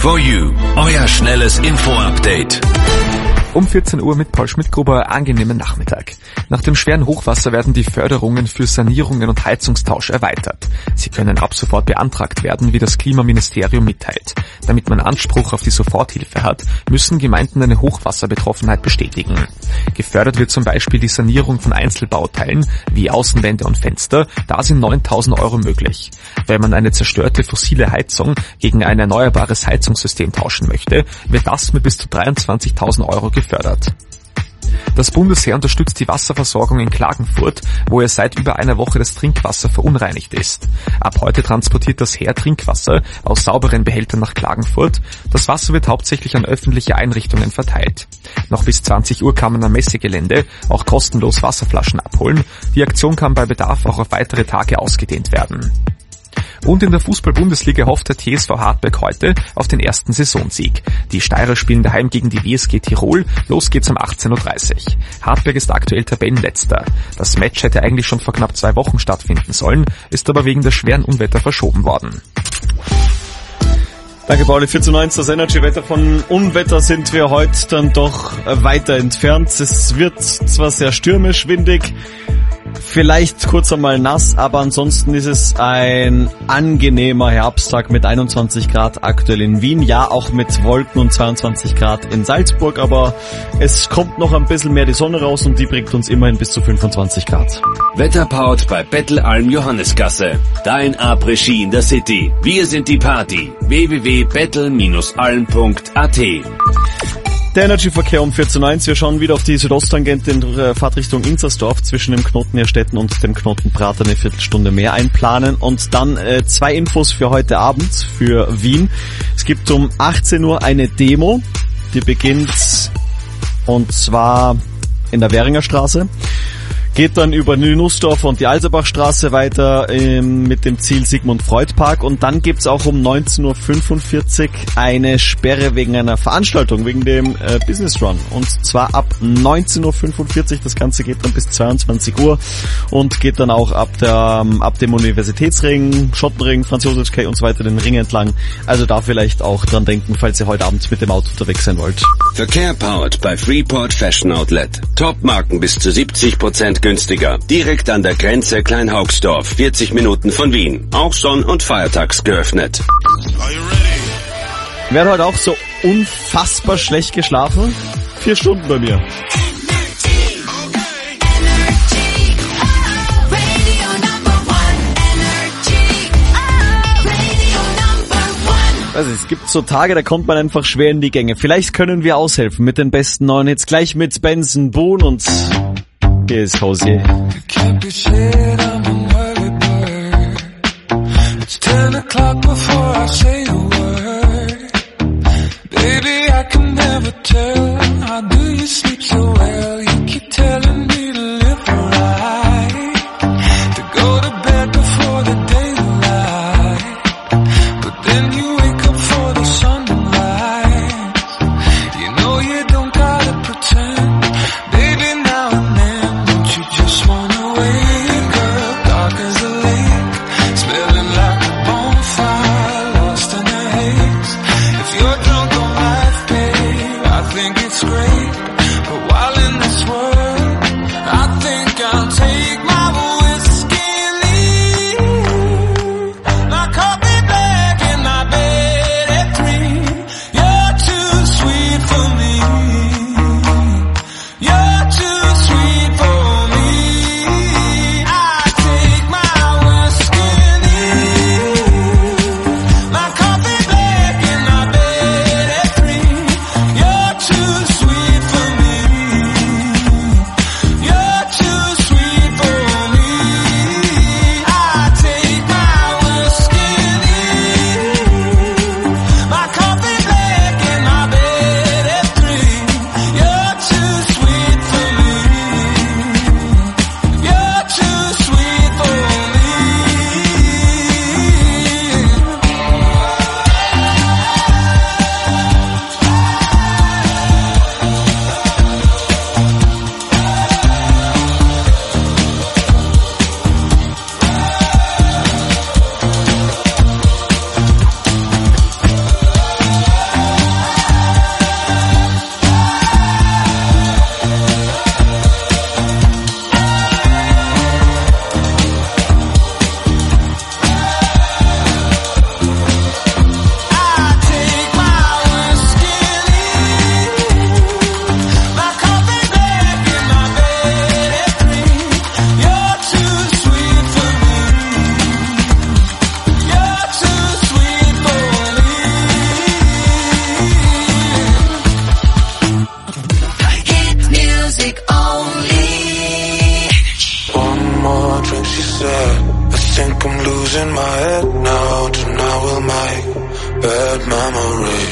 For You, euer schnelles Info-Update. Um 14 Uhr mit Paul Schmidt-Gruber, angenehmen Nachmittag. Nach dem schweren Hochwasser werden die Förderungen für Sanierungen und Heizungstausch erweitert. Sie können ab sofort beantragt werden, wie das Klimaministerium mitteilt. Damit man Anspruch auf die Soforthilfe hat, müssen Gemeinden eine Hochwasserbetroffenheit bestätigen. Gefördert wird zum Beispiel die Sanierung von Einzelbauteilen wie Außenwände und Fenster, da sind 9.000 € möglich. Wenn man eine zerstörte fossile Heizung gegen ein erneuerbares Heizungssystem tauschen möchte, wird das mit bis zu 23.000 € gefördert. Das Bundesheer unterstützt die Wasserversorgung in Klagenfurt, wo es seit über einer Woche das Trinkwasser verunreinigt ist. Ab heute transportiert das Heer Trinkwasser aus sauberen Behältern nach Klagenfurt. Das Wasser wird hauptsächlich an öffentliche Einrichtungen verteilt. Noch bis 20 Uhr kann man am Messegelände auch kostenlos Wasserflaschen abholen. Die Aktion kann bei Bedarf auch auf weitere Tage ausgedehnt werden. Und in der Fußball-Bundesliga hofft der TSV Hartberg heute auf den ersten Saisonsieg. Die Steirer spielen daheim gegen die WSG Tirol. Los geht's um 18.30 Uhr. Hartberg ist aktuell Tabellenletzter. Das Match hätte eigentlich schon vor knapp 2 Wochen stattfinden sollen, ist aber wegen der schweren Unwetter verschoben worden. Danke, Pauli. 4:19, das Energy-Wetter. Von Unwetter sind wir heute dann doch weiter entfernt. Es wird zwar sehr stürmisch, windig, vielleicht kurz einmal nass, aber ansonsten ist es ein angenehmer Herbsttag mit 21 Grad aktuell in Wien. Ja, auch mit Wolken und 22 Grad in Salzburg, aber es kommt noch ein bisschen mehr die Sonne raus und die bringt uns immerhin bis zu 25 Grad. Wetterpowered bei Bettelalm Johannesgasse. Dein Après-Ski in der City. Wir sind die Party. www.bettel-alm.at. Der Energy-Verkehr um 14:01. Wir schauen wieder auf die Südosttangente in der Fahrtrichtung Inzersdorf zwischen dem Knoten Herstetten und dem Knoten Prater eine Viertelstunde mehr einplanen. Und dann 2 Infos für heute Abend für Wien. Es gibt um 18 Uhr eine Demo, die beginnt und zwar in der Währinger Straße. Geht dann über Nussdorf und die Alserbachstraße weiter mit dem Ziel Sigmund-Freud-Park und dann gibt's auch um 19.45 Uhr eine Sperre wegen einer Veranstaltung, wegen dem Business Run und zwar ab 19.45 Uhr. Das Ganze geht dann bis 22 Uhr und geht dann auch ab dem Universitätsring, Schottenring, Franz-Josefs-Quai und so weiter den Ring entlang. Also da vielleicht auch dran denken, falls ihr heute Abend mit dem Auto unterwegs sein wollt. Verkehr powered bei Freeport Fashion Outlet. Top-Marken bis zu 70% günstiger. Direkt an der Grenze Kleinhaugsdorf, 40 Minuten von Wien. Auch sonn- und feiertags geöffnet. Wer hat heute auch so unfassbar schlecht geschlafen? 4 Stunden bei mir. Also es gibt so Tage, da kommt man einfach schwer in die Gänge. Vielleicht können wir aushelfen mit den besten neuen Hits. Gleich mit Benson Boone und hier ist Hosier. Smelling like a bonfire, lost in the haze.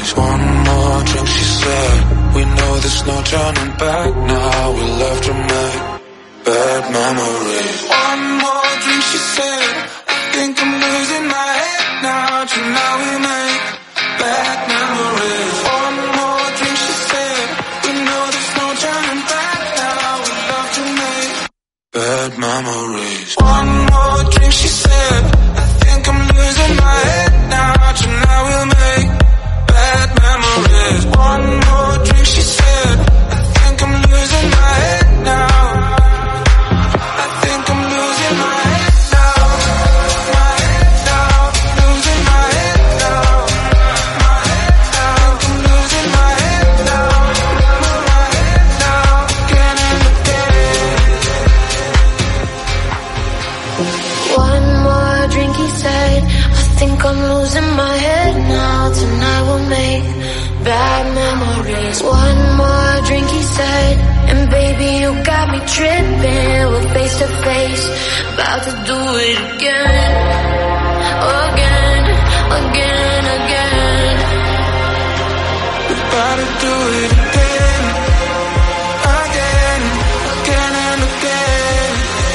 memories. One more drink, she said. We know there's no turning back now. We left to make bad memories. One more drink, she said. I think I'm losing my head now. Tonight we make bad memories. One more drink, she said. We know there's no turning back now. We love to make bad memories. One more drink, she said. I think I'm losing my head now. Tonight we'll make bad memories. One more drink, she said. I think I'm losing my head now. I think I'm losing my head now. My head now. Losing my head now. My head now. I think I'm losing my head now. My head now. Again and again. One more drink, he said. I think I'm losing my head now. Tonight we'll make bad memories. One more drink, he said. And baby, you got me tripping. We're face to face, about to do it again. Again, again, again. We're about to do it again. Again, again and again.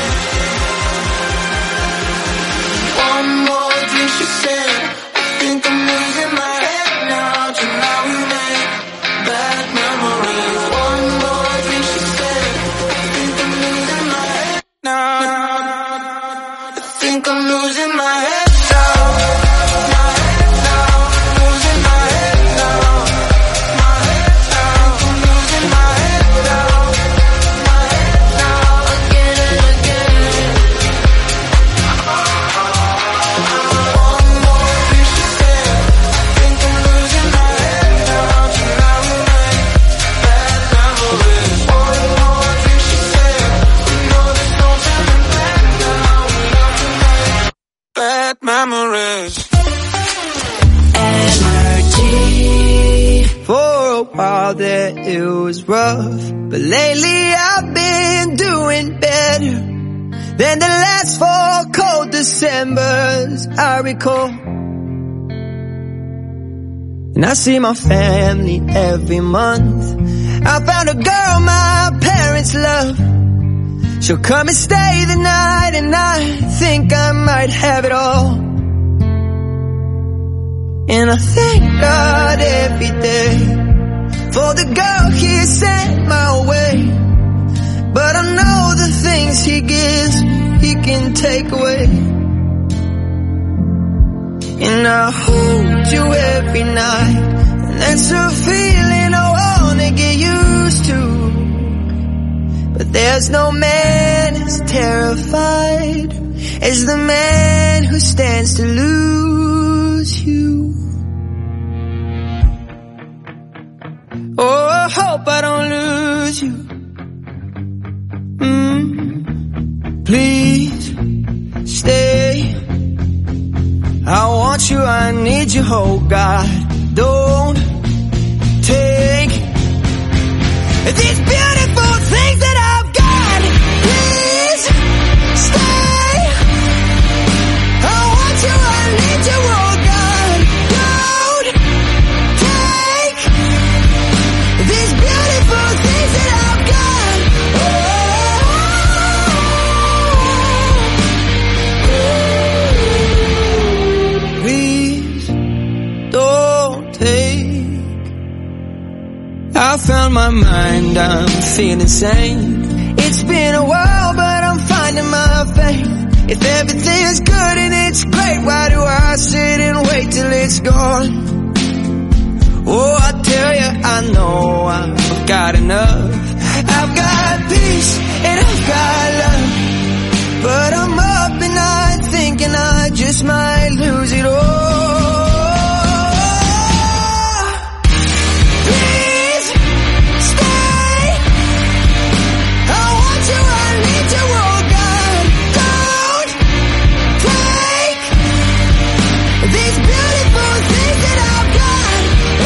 One more drink, she said. I think I'm losing my head now. Tonight we make bad memories. One more drink, she said. I think I'm losing my head now. I think I'm losing my head now. My head now. Losing my head now. My head now. I'm losing my head now. My head now. Again and again. One more drink, she said. I think I'm losing my head now. Tonight we make bad memories. One more drink, she said. We know there's no turning back now. We love to make bad memories. For a while there it was rough, but lately I've been doing better than the last 4 cold Decembers I recall. And I see my family every month. I found a girl my parents love. She'll come and stay the night, and I think I might have it all. And I thank God every day for the girl He sent my way. But I know the things He gives, He can take away. And I hold you every night, and that's a feeling I wanna get used to. But there's no man as terrified as the man who stands to lose you. Oh, I hope I don't lose you. Please stay. I want you, I need you, oh God. Don't take these beautiful things that I've got. Please stay. I want you, I need you, oh God. Don't take these beautiful things that I've got. Please don't take. I found my mind, I'm feeling sane. It's been a while, but I'm finding my faith. If everything's good and it's great, why do I sit and wait till it's gone? Oh, I tell you, I know I've got enough. I've got peace and I've got love, but I'm up at night thinking I just might lose it all. Please stay. I want you, I need you, oh God. Don't take these beautiful things that I've got.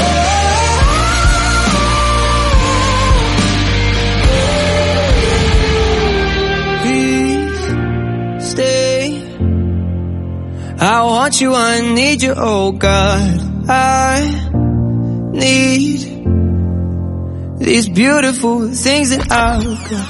Please stay. I want you, I need you, oh God. I need these beautiful things that I've got.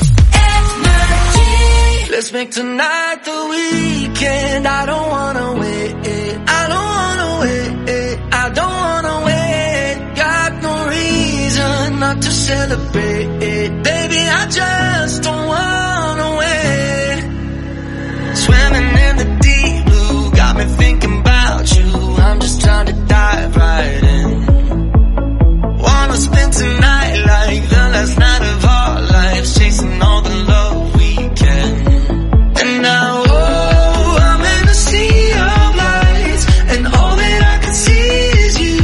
Energy. Let's make tonight the weekend. I don't wanna wait. I don't wanna wait. I don't wanna wait. Got no reason not to celebrate. Baby, I just don't wanna wait. Swimming in the deep blue, got me thinking about you. I'm just trying to dive right in. Wanna spend tonight like the last night of our lives, chasing all the love we can. And now, oh, I'm in a sea of lights, and all that I can see is you.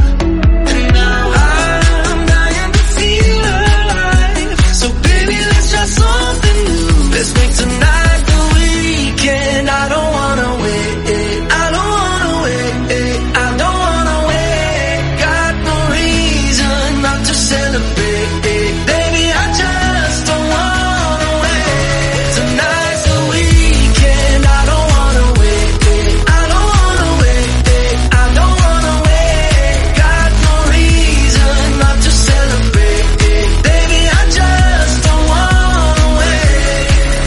And now I'm dying to feel alive. So baby, let's try something new. Let's make tonight the weekend. I don't wanna wait. I don't wanna wait. I don't wanna wait. Got no reason not to celebrate. Baby, I just don't wanna wait. Tonight's the weekend. I don't wanna wait. I don't wanna wait. I don't wanna wait. Got no reason not to celebrate. Baby, I just don't wanna wait.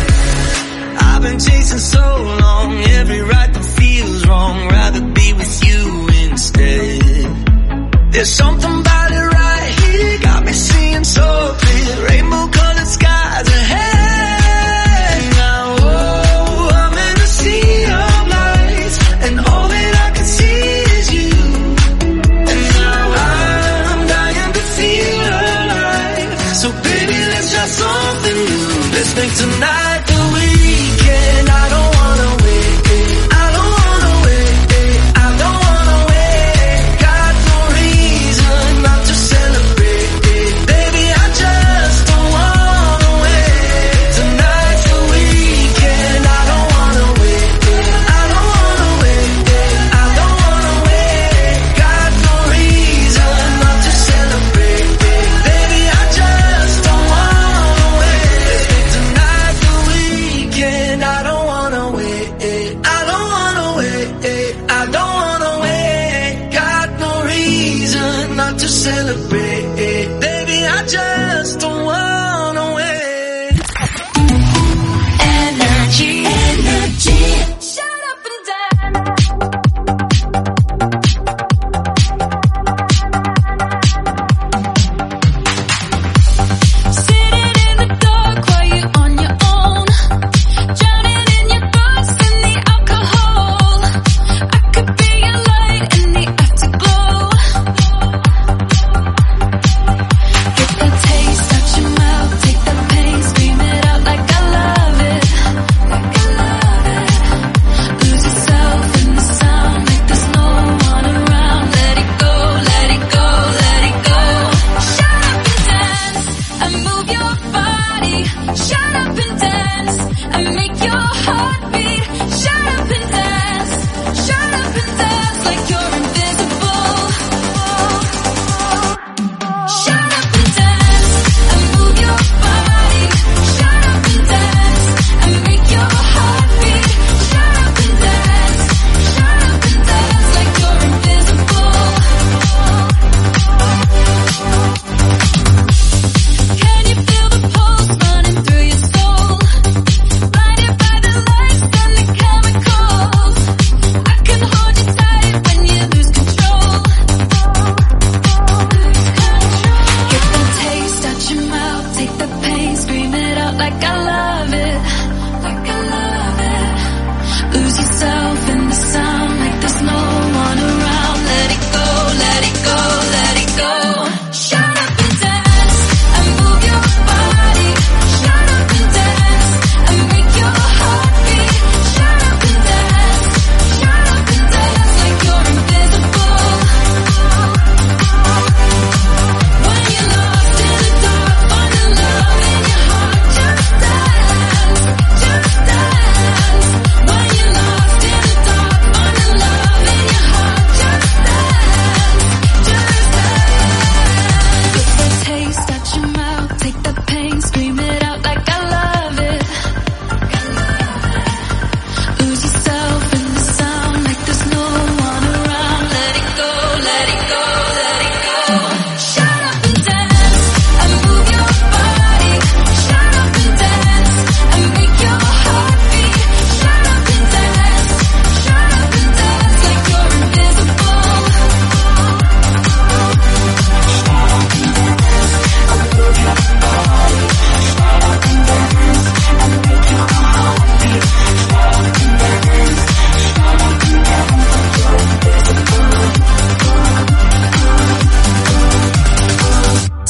I've been chasing so long, every right that feels wrong. Rather be with you instead. There's something about it right here, got me seeing so clear. Rainbow colored skies ahead. Now, oh, I'm in a sea of lights, and all that I can see is you. And now I'm dying to feel alive. So baby, let's try something new. Let's make tonight the weekend. I don't wanna wait. I don't wanna wait. I don't wanna wait. Got no reason not to celebrate. Baby, I just don't wanna wait. Tonight's the weekend. I don't wanna wait. I don't wanna wait. I don't wanna wait. Got no reason not to celebrate. Baby, I just don't wanna wait. Tonight's the weekend. I don't wanna wait. I don't wanna wait. I don't wanna wait. Got no reason not to celebrate. Baby, I just don't wanna wait. Energy, energy. Shut up and dance. Sitting in the dark while you're on your own, drowning in your thoughts and the alcohol. I could be your light in the afterglow. Get the taste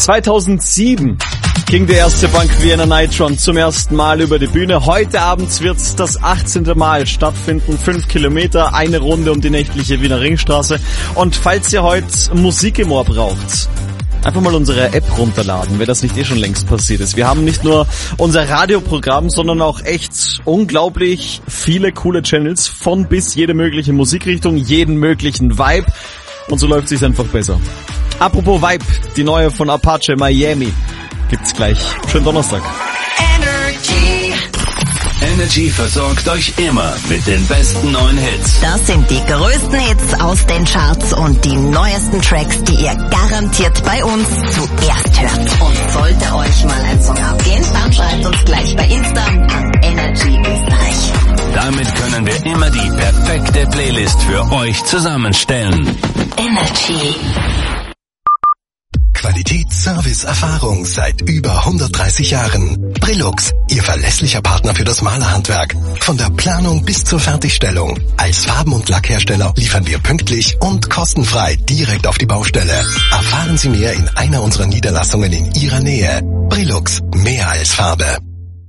2007 ging der erste Punk Vienna Nitron zum ersten Mal über die Bühne. Heute Abend wird das 18. Mal stattfinden. 5 Kilometer, eine Runde um die nächtliche Wiener Ringstraße. Und falls ihr heute Musik im Ohr braucht, einfach mal unsere App runterladen, wenn das nicht schon längst passiert ist. Wir haben nicht nur unser Radioprogramm, sondern auch echt unglaublich viele coole Channels von bis jede mögliche Musikrichtung, jeden möglichen Vibe. Und so läuft es sich einfach besser. Apropos Vibe, die neue von Apache, Miami, gibt's gleich. Schönen Donnerstag. Energy versorgt euch immer mit den besten neuen Hits. Das sind die größten Hits aus den Charts und die neuesten Tracks, die ihr garantiert bei uns zuerst hört. Und sollte euch mal ein Song abgehen, dann schreibt uns gleich bei Insta an Energy Österreich. Damit können wir immer die perfekte Playlist für euch zusammenstellen. Energy. Qualität, Service, Erfahrung seit über 130 Jahren. Brillux, Ihr verlässlicher Partner für das Malerhandwerk. Von der Planung bis zur Fertigstellung. Als Farben- und Lackhersteller liefern wir pünktlich und kostenfrei direkt auf die Baustelle. Erfahren Sie mehr in einer unserer Niederlassungen in Ihrer Nähe. Brillux, mehr als Farbe.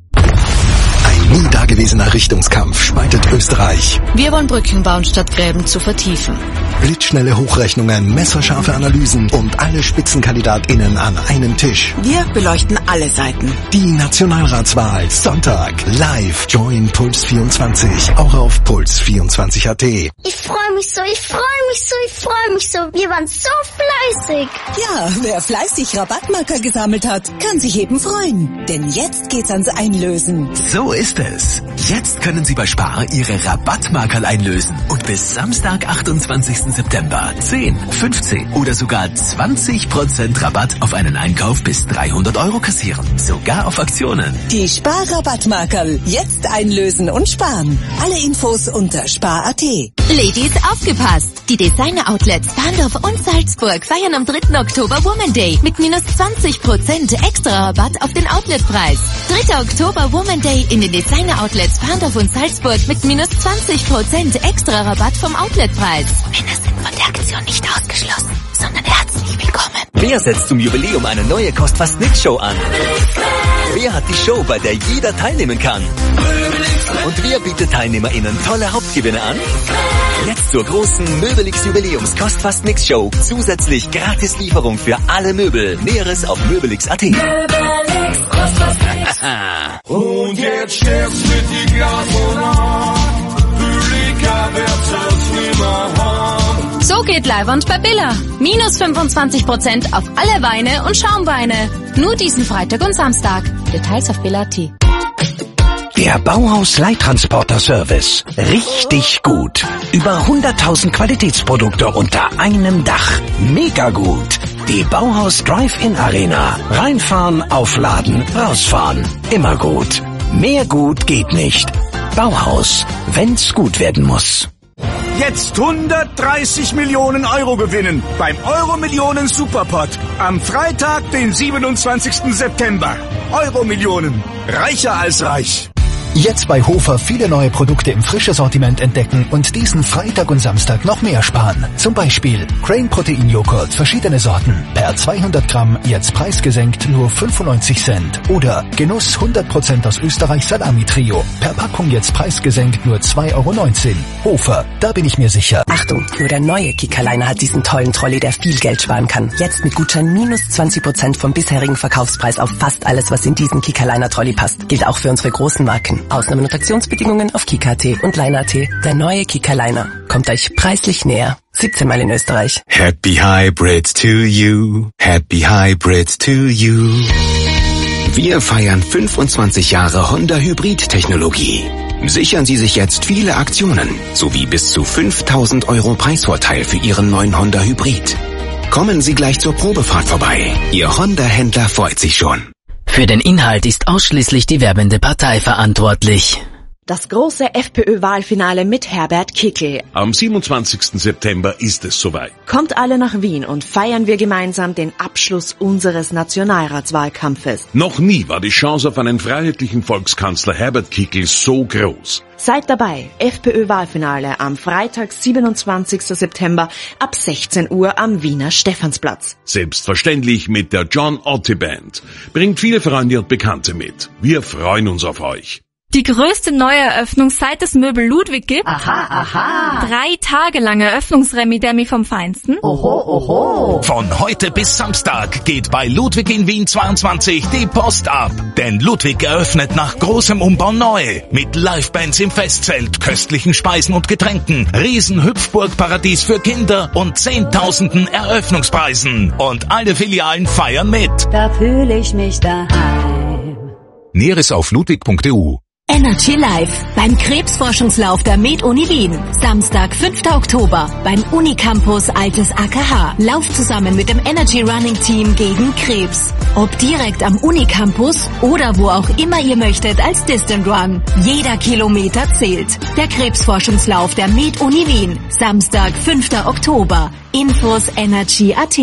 Ein nie dagewesener Richtungskampf spaltet Österreich. Wir wollen Brücken bauen, statt Gräben zu vertiefen. Blitzschnelle Hochrechnungen, messerscharfe Analysen und alle SpitzenkandidatInnen an einem Tisch. Wir beleuchten alle Seiten. Die Nationalratswahl, Sonntag, live. Join Puls 24, auch auf puls24.at. Ich freue mich so, ich freue mich so, ich freue mich so. Wir waren so fleißig. Ja, wer fleißig Rabattmarker gesammelt hat, kann sich eben freuen. Denn jetzt geht's ans Einlösen. So ist es. Jetzt können Sie bei Spar Ihre Rabattmarkerl einlösen und bis Samstag, 28. September 10, 15 oder sogar 20% Rabatt auf einen Einkauf bis 300 € kassieren. Sogar auf Aktionen. Die Spar-Rabattmarkerl. Jetzt einlösen und sparen. Alle Infos unter spar.at. Ladies, aufgepasst! Die Designer-Outlets Bahndorf und Salzburg feiern am 3. Oktober Woman Day mit minus 20% extra Rabatt auf den Outletpreis. 3. Oktober Woman Day in den Designer-Outlets Bahndorf und Salzburg mit minus 20% extra Rabatt vom Outletpreis. Männer sind von der Aktion nicht ausgeschlossen, sondern herzlich willkommen. Wer setzt zum Jubiläum eine neue Kost-Fast-Nix-Show an? Wer hat die Show, bei der jeder teilnehmen kann? Und wer bietet TeilnehmerInnen tolle Hauptgewinne an? Jetzt zur großen Möbelix Jubiläums Kost-Fast-Nix-Show. Zusätzlich Gratis-Lieferung für alle Möbel. Näheres auf möbelix.at. Und jetzt steht's mit die Glasmonat. Publika wird's nimmer haben. So geht Leihwand bei Billa. Minus 25% auf alle Weine und Schaumweine. Nur diesen Freitag und Samstag. Details auf Billa.at. Der Bauhaus Leittransporter Service. Richtig gut. Über 100.000 Qualitätsprodukte unter einem Dach. Mega gut. Die Bauhaus Drive-In Arena. Reinfahren, aufladen, rausfahren. Immer gut. Mehr gut geht nicht. Bauhaus. Wenn's gut werden muss. Jetzt 130 Millionen € gewinnen beim Euro-Millionen Superpot am Freitag, den 27. September. Euro-Millionen. Reicher als reich. Jetzt bei Hofer viele neue Produkte im Frische-Sortiment entdecken und diesen Freitag und Samstag noch mehr sparen. Zum Beispiel Crane Protein-Joghurt, verschiedene Sorten. Per 200 Gramm jetzt preisgesenkt nur 95 Cent. Oder Genuss 100% aus Österreich Salami-Trio. Per Packung jetzt preisgesenkt nur 2,19 €. Hofer, da bin ich mir sicher. Achtung, nur der neue Kickerliner hat diesen tollen Trolley, der viel Geld sparen kann. Jetzt mit Gutschein minus 20% vom bisherigen Verkaufspreis auf fast alles, was in diesen Kickerliner-Trolley passt. Gilt auch für unsere großen Marken. Ausnahmen und Aktionsbedingungen auf Kika.at und Liner.at. Der neue Kika Liner kommt euch preislich näher. 17 Mal in Österreich. Happy Hybrid to you. Happy Hybrid to you. Wir feiern 25 Jahre Honda Hybrid-Technologie. Sichern Sie sich jetzt viele Aktionen, sowie bis zu 5.000 € Preisvorteil für Ihren neuen Honda Hybrid. Kommen Sie gleich zur Probefahrt vorbei. Ihr Honda-Händler freut sich schon. Für den Inhalt ist ausschließlich die werbende Partei verantwortlich. Das große FPÖ-Wahlfinale mit Herbert Kickl. Am 27. September ist es soweit. Kommt alle nach Wien und feiern wir gemeinsam den Abschluss unseres Nationalratswahlkampfes. Noch nie war die Chance auf einen freiheitlichen Volkskanzler Herbert Kickl so groß. Seid dabei, FPÖ-Wahlfinale am Freitag, 27. September ab 16 Uhr am Wiener Stephansplatz. Selbstverständlich mit der John Otti Band. Bringt viele Freunde und Bekannte mit. Wir freuen uns auf euch. Die größte Neueröffnung seit es Möbel Ludwig gibt. Aha, aha. 3 Tage lang Eröffnungsremi-Demi vom Feinsten. Oho, oho. Von heute bis Samstag geht bei Ludwig in Wien 22 die Post ab. Denn Ludwig eröffnet nach großem Umbau neu. Mit Livebands im Festzelt, köstlichen Speisen und Getränken, Riesen-Hüpfburg-Paradies für Kinder und Zehntausenden Eröffnungspreisen. Und alle Filialen feiern mit. Da fühle ich mich daheim. Näheres auf ludwig.eu. Energy Live beim Krebsforschungslauf der Med-Uni Wien. Samstag, 5. Oktober beim Unicampus Altes AKH. Lauft zusammen mit dem Energy Running Team gegen Krebs. Ob direkt am Unicampus oder wo auch immer ihr möchtet als Distant Run. Jeder Kilometer zählt. Der Krebsforschungslauf der Med-Uni Wien. Samstag, 5. Oktober. Infos Energy.at.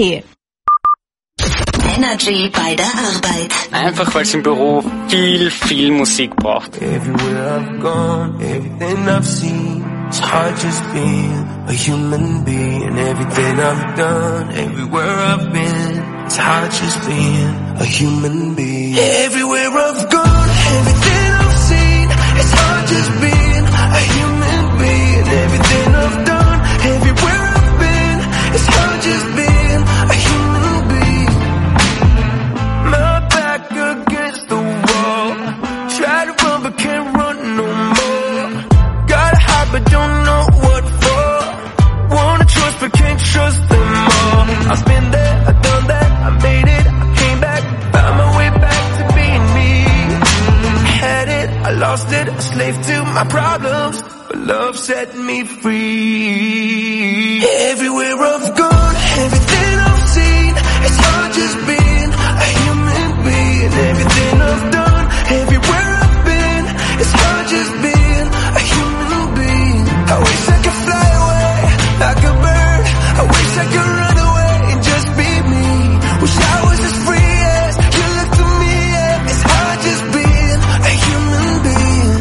Energy bei der Arbeit. Einfach weil es im Büro viel Musik braucht. Everywhere I've gone, everything I've seen, it's hard just being a human being. Everything I've done, everywhere I've been, it's hard just being a human being. Everywhere I've gone, everything I've seen, it's hard just being a human being. Everything I've done, everywhere I've been, it's hard just being a human being. My back against the wall, try to run but can't run no more. Gotta hide but don't know what for. Wanna trust but can't trust them all. I've been there, I've done that, I made it, I came back, found my way back to being me. I had it, I lost it, a slave to my problems, but love set me free. Everywhere I've gone, everything I've seen, it's hard just being a human being. Everything I've done, everywhere I've been, it's hard just being a human being. I wish I could fly away like a bird. I wish I could run away and just be me. Wish I was as free as you look to me. Yeah. It's hard just being a human being.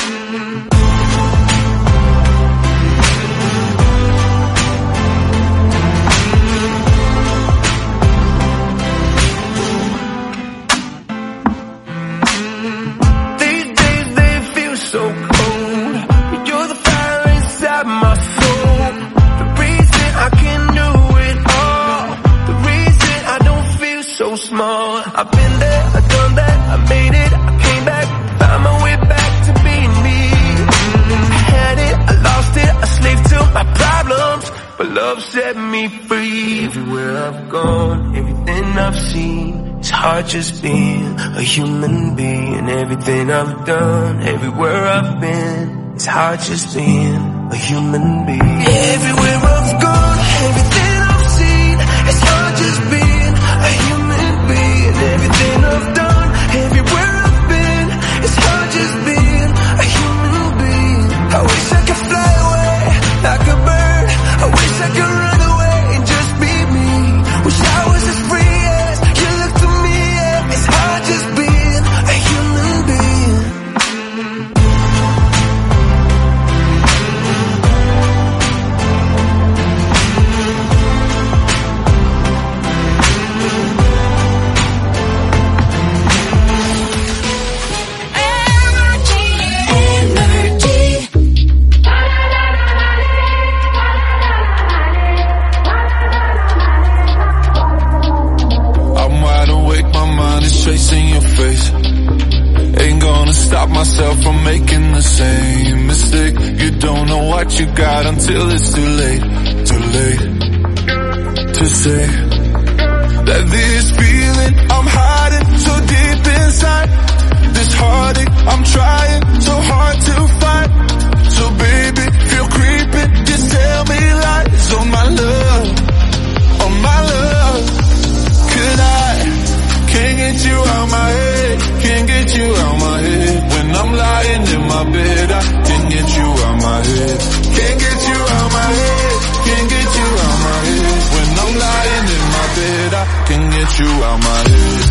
These days they feel so cold. You're the fire inside my soul. The reason I can do it all. The reason I don't feel so small. I've been there, I've done that, I made it, I came back, found my way back to being me. I had it, I lost it, a slave to my problems, but love set me free. Everywhere I've gone, everything I've seen, it's hard just being a human being. Everything I've done, everywhere I've been, it's hard just being a human being. Everywhere I've gone, everything I've seen, it's hard just being a human being. Everything I've done, everywhere I've been, it's hard just being a human being. I wish I could fly away like a bird. I wish I could run away and just be me. Wish I was as free as you look to me. Yeah. It's hard just being a human being. I'm wide awake, my mind is chasing your face. Ain't gonna stop myself from making the same mistake. You don't know what you got until it's too late to say that this feeling I'm hiding so deep inside, this heartache I'm trying so hard to find. So baby, feel creeping, just tell me lies on my love, on my love. Could I, can't get you out my head, can't get you out my head. When I'm lying in my bed, I get you out my head.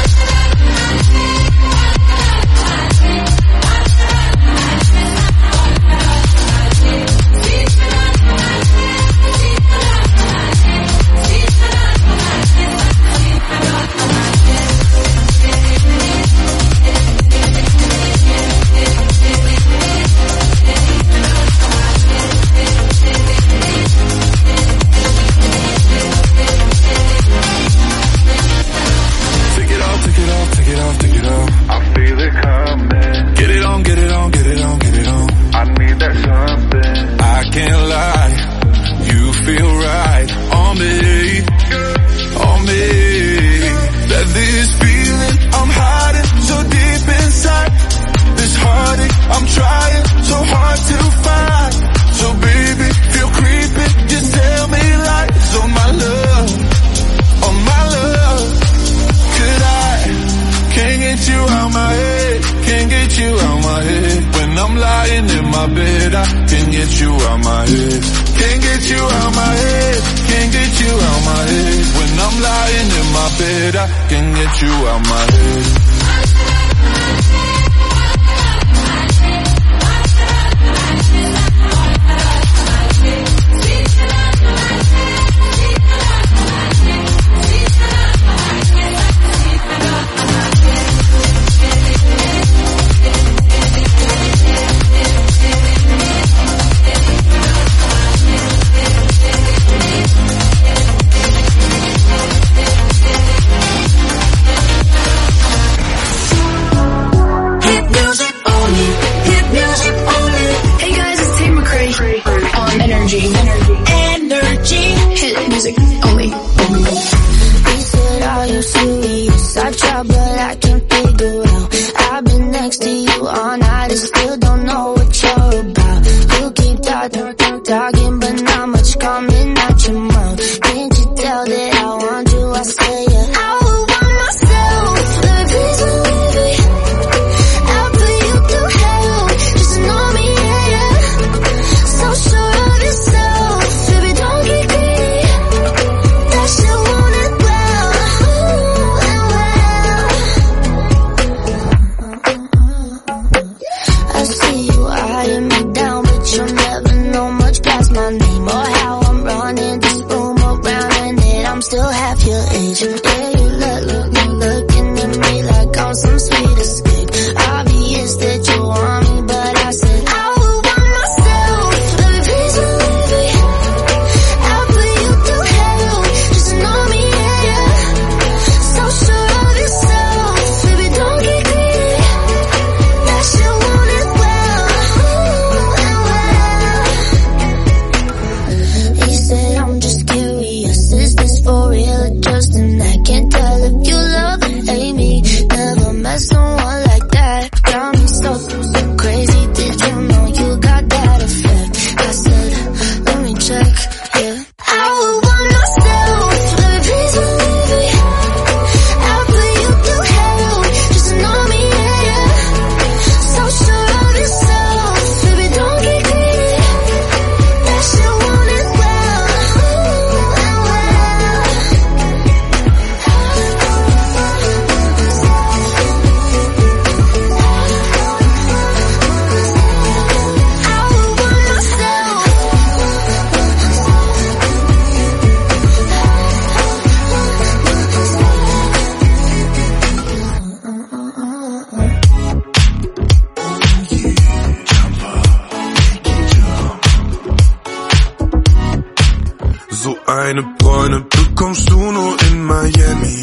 Eine Bräune bekommst du nur in Miami.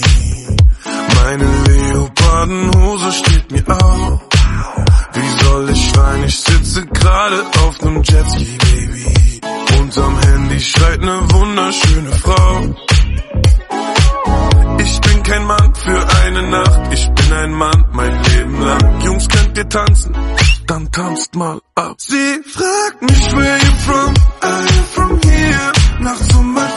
Meine Leopardenhose steht mir auf. Wie soll ich schreien? Ich sitze gerade auf nem Jetski, Baby. Unterm Handy schreit ne wunderschöne Frau. Ich bin kein Mann für eine Nacht. Ich bin ein Mann mein Leben lang. Jungs, könnt ihr tanzen? Dann tanzt mal ab. Sie fragt mich, where you from? I'm from here. Nachts um 4.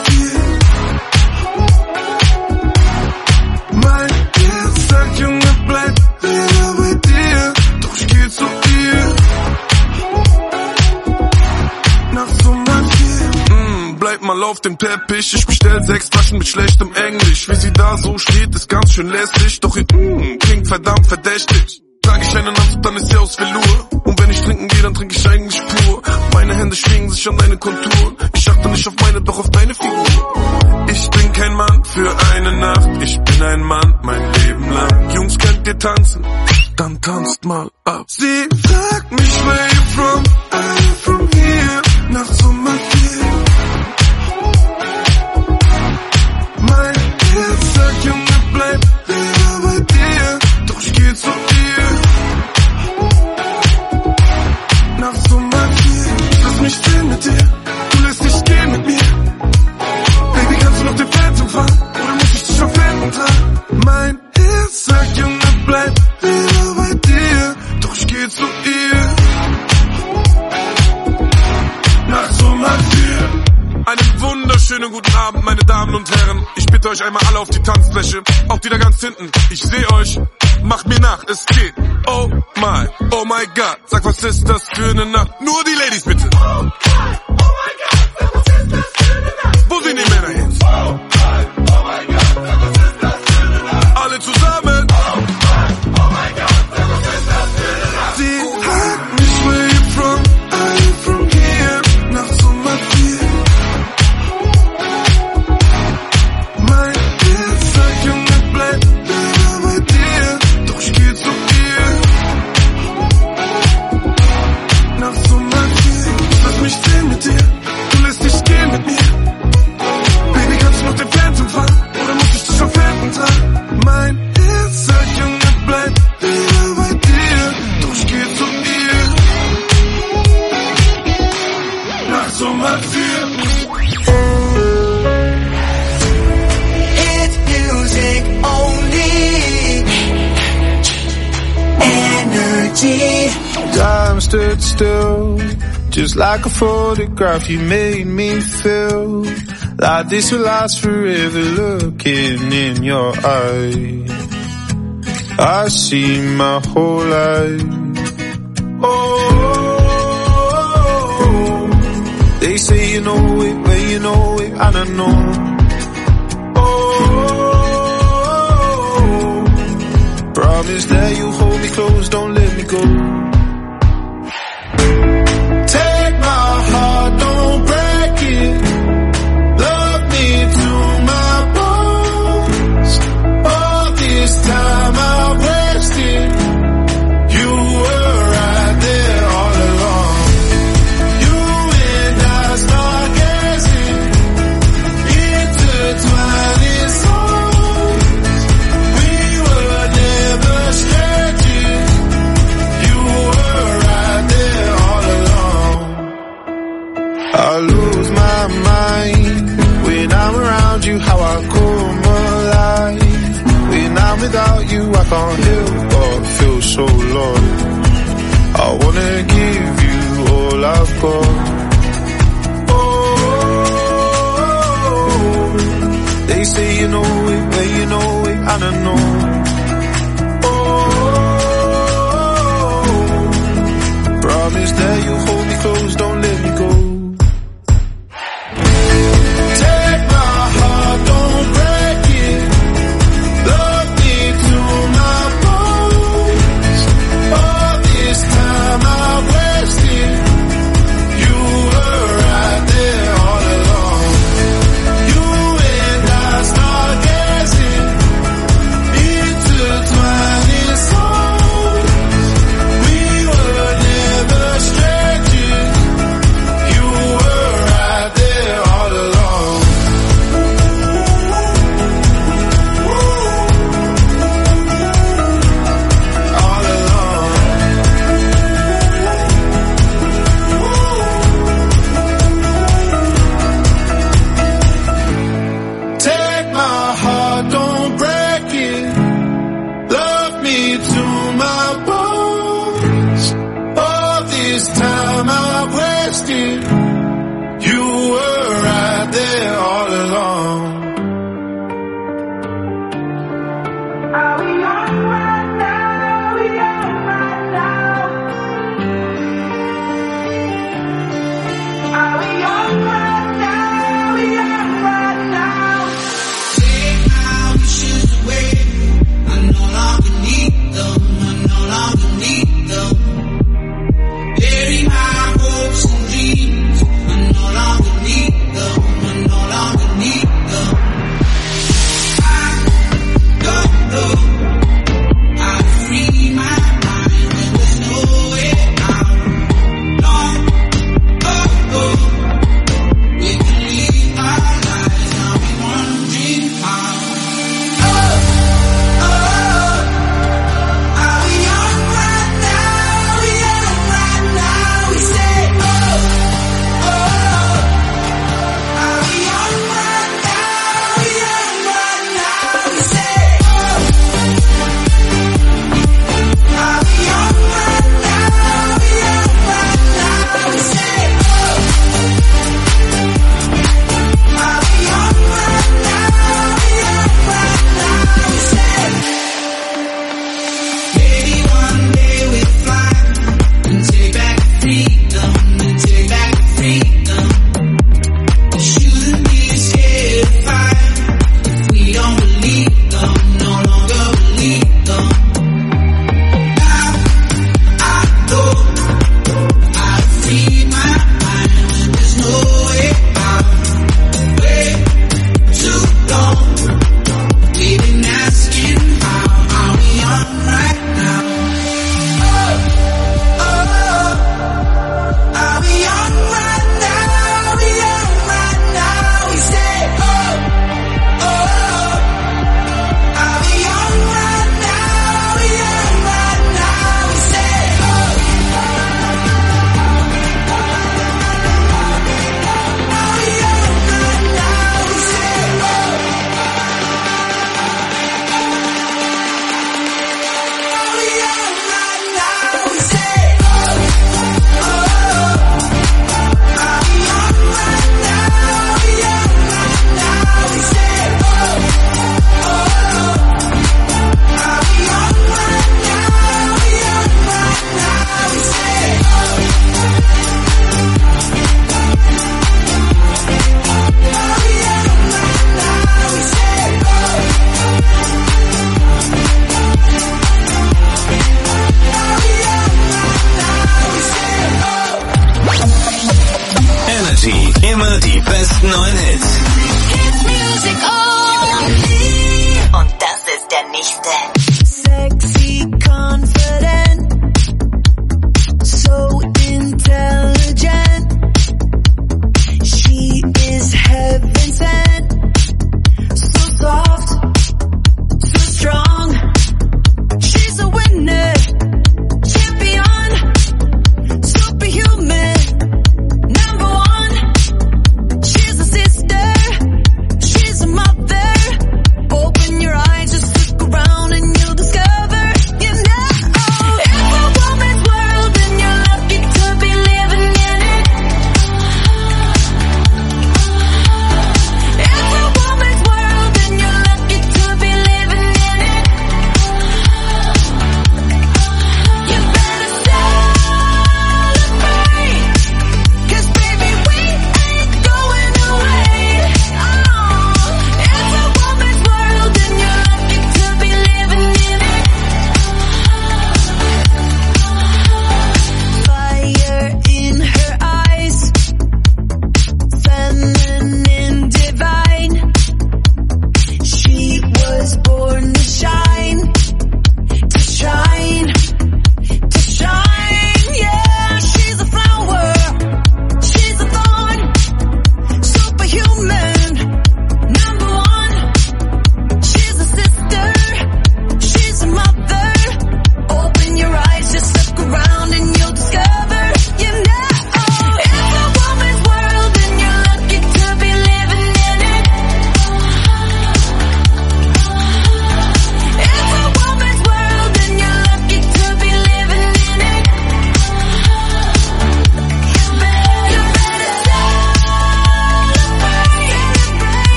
Mein Herz sagt, Junge, bleib wieder bei dir. Doch ich geh zu ihr. Nachts um 4. Bleib mal auf dem Teppich. Ich bestell 6 Flaschen mit schlechtem Englisch. Wie sie da so steht, ist ganz schön lässig. Doch ihr klingt verdammt verdächtig. Trag ich eine Nacht, dann ist sie aus Velour. Und wenn ich trinken gehe, dann trinke ich eigentlich pur. Meine Hände schwingen sich an deine Konturen. Ich achte nicht auf meine, doch auf deine Figur. Ich bin kein Mann für eine Nacht. Ich bin ein Mann mein Leben lang. Jungs, könnt ihr tanzen? Dann tanzt mal ab. Sie fragt mich, where you from? I'm from here. Nachts um my fear. Mein Herz sagt, Junge, bleib lieber bei dir. Doch ich geh zu ihr. Nachts um my fear. Lass mich stehen mit dir. Du lässt dich gehen mit mir. Baby, kannst du noch den Phantom fahren? Oder muss ich dich auf Händen tragen? Mein Herz sagt, Junge, bleib lieber bei dir. Doch ich geh zu ihr. Nachts um my fear. Einen wunderschönen guten Abend, meine Damen und Herren. Ich bitte euch einmal alle auf die Tanzfläche. Auch die da ganz hinten. Ich sehe euch. Macht mir nach, es geht. Oh my God. Sag, was ist das für eine Nacht? Nur die Ladies bitte. Oh my God. Was ist das für eine Nacht? Wo sind die Männer jetzt? Oh my God. Was ist das für eine Nacht? Alle zusammen. Oh my God. Was ist das für eine Nacht? Sie fragt mich, where you from? I'm from here. Nachts um my fear. Mein Herz sagt, Junge, bleib lieber bei dir. Doch ich geh zu ihr. Nachts um my fear. Lass mich stehen mit dir. Du lässt dich gehen mit mir. Baby, kannst du noch den Phantom fahren? Oder muss ich dich auf Händen tragen? Mein Herz sagt, Junge, bleib lieber bei dir. Doch ich geh zu ihr. Nachts um my fear. It's music only. Energy. Time stood still, just like a photograph. You made me feel like this will last forever. Looking in your eyes, I see my whole life. Oh, they say you know it, but you know it, I don't know. Oh, promise that you hold me close, don't let me go. Take my heart, don't break it. Love me to my bones. All this time I've wasted. You were right there all along. You and I start gazing, intertwining songs. We were never strangers. You were right there all along. I lose my mind when I'm around you, how I come alive. When I'm without you, I can't help but feel so lost. I wanna give you all I've got. Oh, they say you know it, but you know it, I don't know. Oh, promise that you hold me close, don't let me go. Take my heart, don't break it. Love me to my bones. All this time I wasted. You were right there all along. You and I start gazing.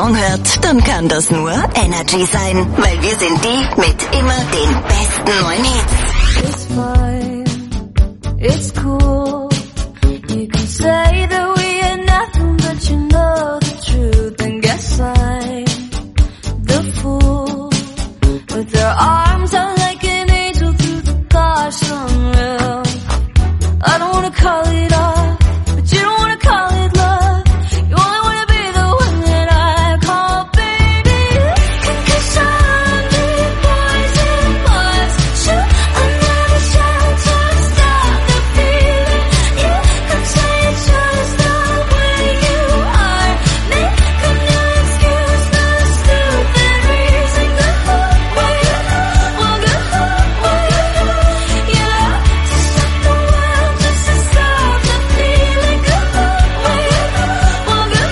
Song hört, dann kann das nur Energy sein, weil wir sind die mit immer den besten neuen Hits. It's fine, it's cool. You can say that we are nothing, but you know the truth. And guess I'm the fool with their arms out like an angel through the gosh sunroof. I don't wanna call it off, but you don't wanna call it love. You only wanna be the one that I call baby. 'Cause I need boys and boys. Shoot another shot to stop the feeling. You can say it's just the way you are. Make a new excuse for a stupid reason. Go where you well, go where you yeah. To stop the world, just to stop the feeling. Go where you well, go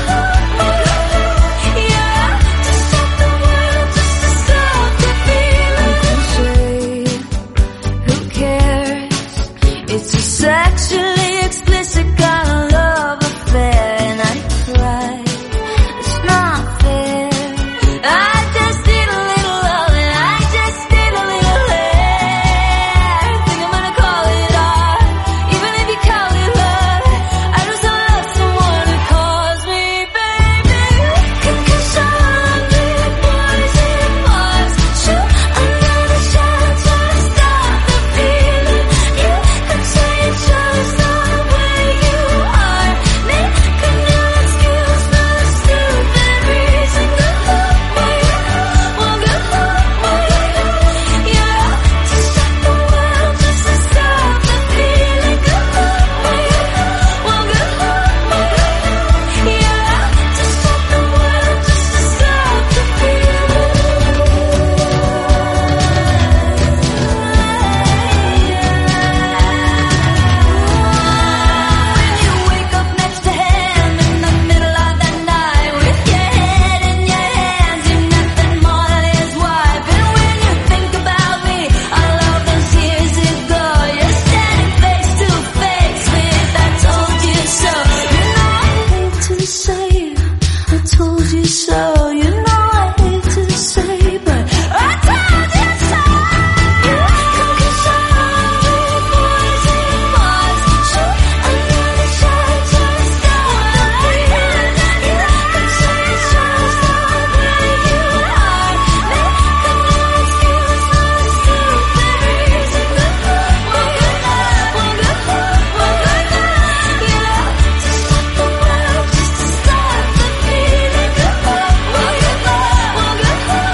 yeah. To stop the world, just to stop the feeling. Who cares? It's a sexually explicit kind of love affair, and I cry. It's not fair. I just need a little love, and I just need a little hair. Think I'm gonna call it art, even if you call it love. I just love someone who calls me baby. 'Cause I need boys and boys. Shoot another shot to stop the feeling. You can say it's just the way you are. Make a new excuse for a stupid reason. Go where you well, go where you yeah. To stop the world, just to stop the feeling. Go where you well, go yeah. To stop the world, just to stop the When you wake up next to him in the middle of the night with your head in your hands, you're nothing more than his wife. And when you think about me, all of those years ago, you're standing face to face with I told you so. You know I hate to say I told you so. You know I hate to say, but I told you so. 'Cause I need boys and boys. Shoot another shot to stop the feeling. You can say it's just the way you are. Make a new excuse for a stupid reason. Go where you yeah. To stop the world, just to stop the feeling. Go where you yeah. To stop the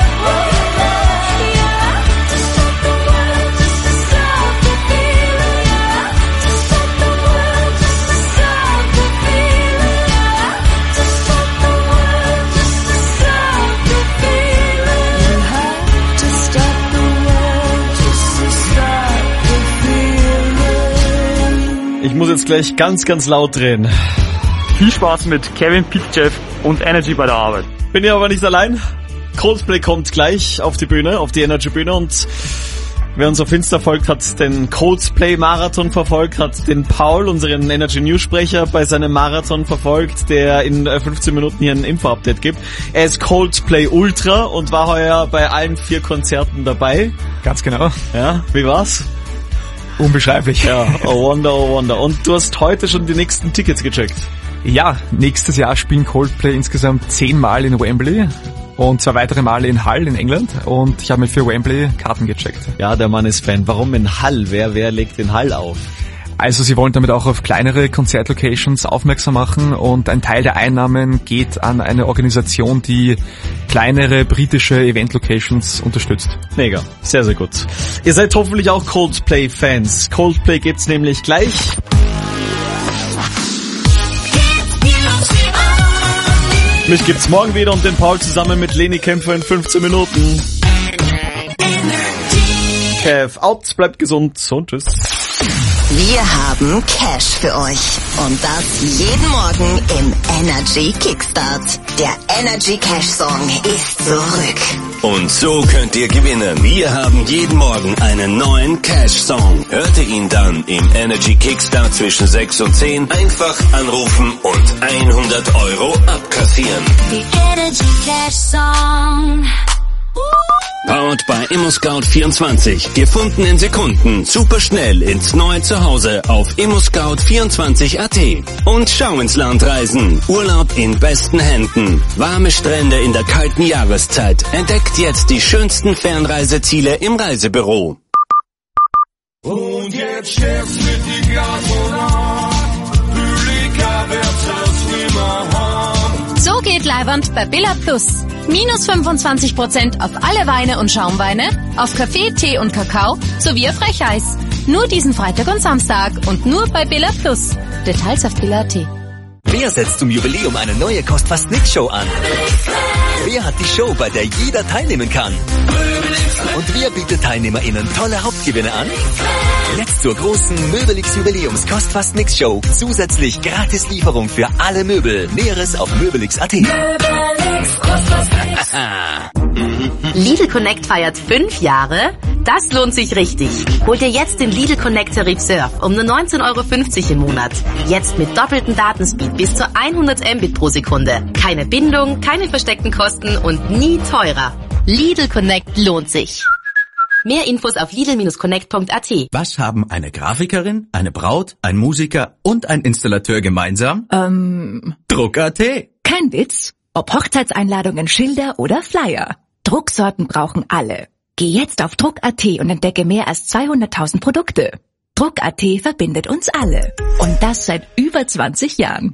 world, just to stop the feeling. Yeah. To stop the world, just to stop the feeling. Yeah. To stop the world, just to stop the feeling. You have to stop the world, just to stop the feeling. Ich muss jetzt gleich ganz, ganz laut drehen. Viel Spaß mit Kevin, Pete, Jeff und Energy bei der Arbeit. Bin ja aber nicht allein. Coldplay kommt gleich auf die Bühne, auf die Energy-Bühne, und wer uns auf Insta folgt, hat den Coldplay-Marathon verfolgt, hat den Paul, unseren Energy-News-Sprecher, bei seinem Marathon verfolgt, der in 15 Minuten hier ein Info-Update gibt. Er ist Coldplay Ultra und war heuer bei allen 4 Konzerten dabei. Ganz genau. Ja, wie war's? Unbeschreiblich. Ja, oh wonder, oh wonder. Und du hast heute schon die nächsten Tickets gecheckt. Ja, nächstes Jahr spielen Coldplay insgesamt 10 Mal in Wembley und 2 weitere Male in Hull in England, und ich habe mir für Wembley Karten gecheckt. Ja, der Mann ist Fan. Warum in Hull? Wer legt in Hull auf? Also sie wollen damit auch auf kleinere Konzertlocations aufmerksam machen, und ein Teil der Einnahmen geht an eine Organisation, die kleinere britische Event-Locations unterstützt. Mega, sehr, sehr gut. Ihr seid hoffentlich auch Coldplay-Fans. Coldplay gibt's nämlich gleich. Mich gibt's morgen wieder und den Paul zusammen mit Leni Kämpfer in 15 Minuten. Kev out, bleibt gesund und tschüss. Wir haben Cash für euch. Und das jeden Morgen im Energy Kickstart. Der Energy Cash Song ist zurück. Und so könnt ihr gewinnen. Wir haben jeden Morgen einen neuen Cash-Song. Hört ihr ihn dann im Energy Kickstart zwischen 6 und 10? Einfach anrufen und 100 € abkassieren. Die Energy Cash Song. Powered by ImmoScout24. Gefunden in Sekunden. Super schnell ins neue Zuhause auf ImmoScout24.at. Und schau ins Land reisen. Urlaub in besten Händen. Warme Strände in der kalten Jahreszeit. Entdeckt jetzt die schönsten Fernreiseziele im Reisebüro. Und jetzt steht's mit die So geht Leihwand bei Billa Plus. Minus 25% auf alle Weine und Schaumweine, auf Kaffee, Tee und Kakao sowie auf Frecheis. Nur diesen Freitag und Samstag und nur bei Billa Plus. Details auf billa.at. Wer setzt zum Jubiläum eine neue Kost-Fast-Nix-Show an? Wer hat die Show, bei der jeder teilnehmen kann? Und wer bietet TeilnehmerInnen tolle Hauptgewinne an? Jetzt zur großen Möbelix-Jubiläums-Kost-Fast-Nix-Show. Zusätzlich Gratis-Lieferung für alle Möbel. Näheres auf möbelix.at. Lidl Connect feiert 5 Jahre. Das lohnt sich richtig. Holt ihr jetzt den Lidl Connect Tarif Surf um nur 19,50 € im Monat. Jetzt mit doppeltem Datenspeed bis zu 100 Mbit pro Sekunde. Keine Bindung, keine versteckten Kosten und nie teurer. Lidl Connect lohnt sich. Mehr Infos auf lidl-connect.at. Was haben eine Grafikerin, eine Braut, ein Musiker und ein Installateur gemeinsam? Druck.at. Kein Witz. Ob Hochzeitseinladungen, Schilder oder Flyer. Drucksorten brauchen alle. Geh jetzt auf Druck.at und entdecke mehr als 200.000 Produkte. Druck.at verbindet uns alle. Und das seit über 20 Jahren.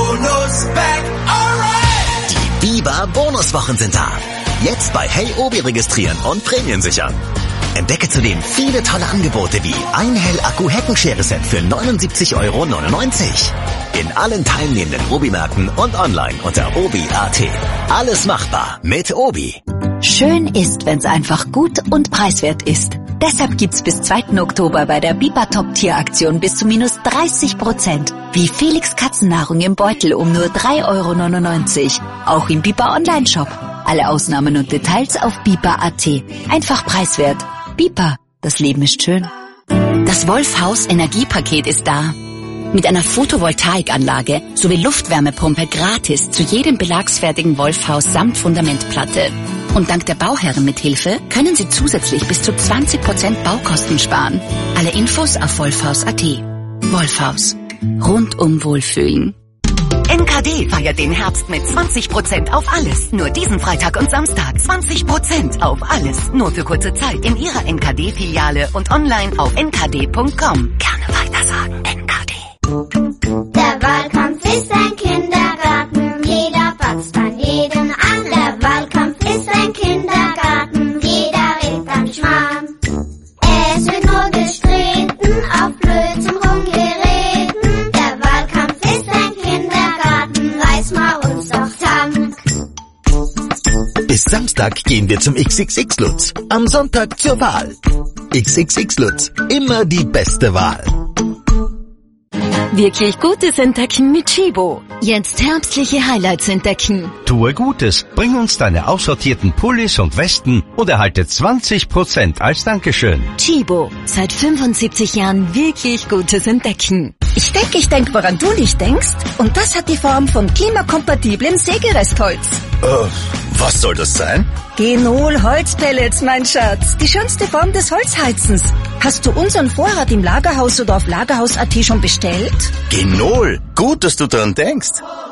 Die Biber Bonuswochen sind da. Jetzt bei Hey Obi registrieren und Prämien sichern. Entdecke zudem viele tolle Angebote wie ein Hell-Akku-Heckenschere-Set für 79,99 €. In allen teilnehmenden Obi-Märkten und online unter obi.at. Alles machbar mit Obi. Schön ist, wenn's einfach gut und preiswert ist. Deshalb gibt's bis 2. Oktober bei der Biber Top-Tier-Aktion bis zu minus 30%. Wie Felix Katzennahrung im Beutel um nur 3,99 €. Auch im Biber Online-Shop. Alle Ausnahmen und Details auf biber.at. Einfach preiswert. Biber, das Leben ist schön. Das Wolfhaus Energiepaket ist da. Mit einer Photovoltaikanlage sowie Luftwärmepumpe gratis zu jedem belagsfertigen Wolfhaus samt Fundamentplatte. Und dank der Bauherrenmithilfe können Sie zusätzlich bis zu 20% Baukosten sparen. Alle Infos auf wolfhaus.at. Wolfhaus. Rundum Wohlfühlen. NKD feiert den Herbst mit 20% auf alles. Nur diesen Freitag und Samstag 20% auf alles. Nur für kurze Zeit in Ihrer NKD-Filiale und online auf nkd.com. Gerne weitersagen, NKD. Der Wahlkampf ist ein Kindergarten. Jeder patzt an jeden an. Der Wahlkampf ist ein Kindergarten. Jeder redet am Schmarrn. Es wird nur gestritten, auf Blödsinn rumgereden. Der Wahlkampf ist ein Kindergarten. Reiß mal uns doch Tank. Bis Samstag gehen wir zum XXX Lutz. Am Sonntag zur Wahl. XXX Lutz. Immer die beste Wahl. Wirklich Gutes entdecken mit Chibo. Jetzt herbstliche Highlights entdecken. Tue Gutes, bring uns deine aussortierten Pullis und Westen und erhalte 20% als Dankeschön. Chibo, seit 75 Jahren wirklich Gutes entdecken. Ich denk, woran du nicht denkst. Und das hat die Form von klimakompatiblem Sägerestholz. Was soll das sein? Genol Holzpellets, mein Schatz. Die schönste Form des Holzheizens. Hast du unseren Vorrat im Lagerhaus oder auf Lagerhaus.at schon bestellt? Genol. Gut, dass du dran denkst.